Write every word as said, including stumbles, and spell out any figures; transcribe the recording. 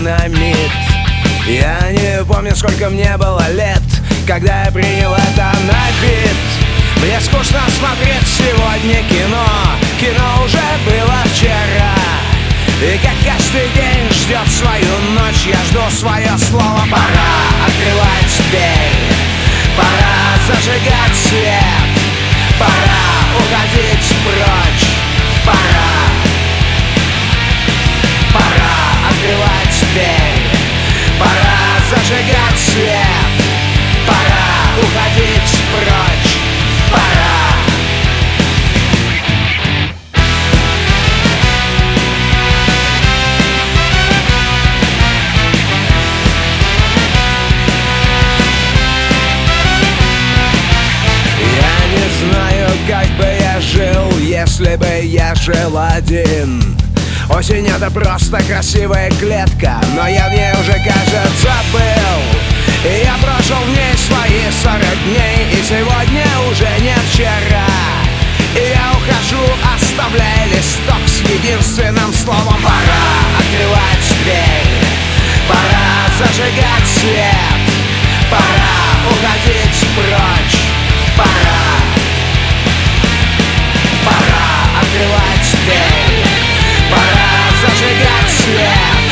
динамит. Я не помню, сколько мне было лет, когда я принял это на вид. Мне скучно смотреть сегодня кино, кино уже было вчера. И как каждый день ждет свою ночь, я жду свое слово. Пора открывать дверь, пора зажигать свет, пора уходить прочь, пора, пора открывать дверь, пора зажигать свет, пора уходить прочь, пора. Как бы я жил, если бы я жил один? Осень — это просто красивая клетка, но я в ней уже, кажется, был. И я прожил в ней свои сорок дней, и сегодня уже не вчера. И я ухожу, оставляя листок с единственным словом. Пора открывать дверь, пора зажигать свет, пора уходить прочь, пора. Пора открывать дверь, пора зажигать свет,